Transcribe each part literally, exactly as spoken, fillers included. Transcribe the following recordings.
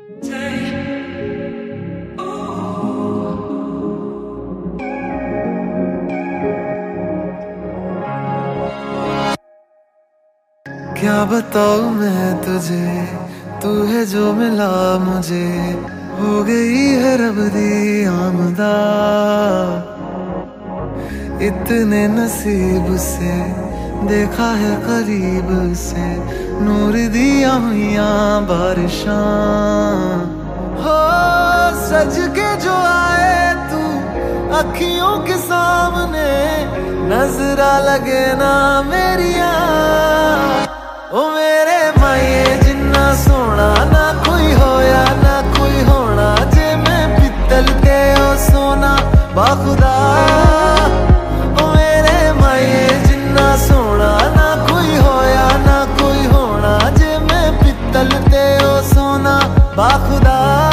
क्या बताऊं मैं तुझे, तू है जो मिला मुझे, हो गई है रब दी आमदा। इतने नसीब से देखा है करीब से, नूर दिया हुआ बारिशां। हो सज के जो आए तू अखियों के सामने, नजरा लगे ना मेरिया। ओ मेरे माये जिन्ना सोना ना कोई होया ना कोई होना, जे मैं पित्तल ते ओ सोना बाखुदा। ओ मेरे माये जिन्ना सोना ना कोई होया ना कोई होना, जे मैं पित्तल ते ओ सोना बाखुदा।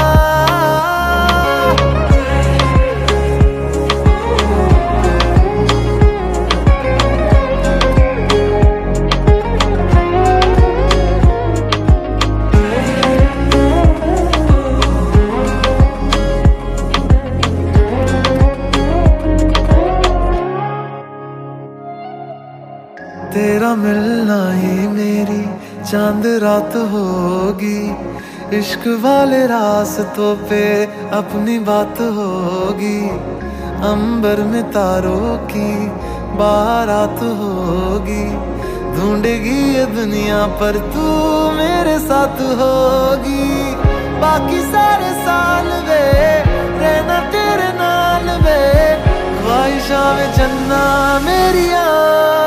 तेरा मिलना ही मेरी चांद रात होगी, इश्क वाले रास्तों पे अपनी बात होगी। अंबर में तारों की बारात होगी, ढूंढेगी ये दुनिया पर तू मेरे साथ होगी। बाकी सारे साल वे रहना तेरे नाल वे, ख्वाहिशां में जन्ना मेरिया।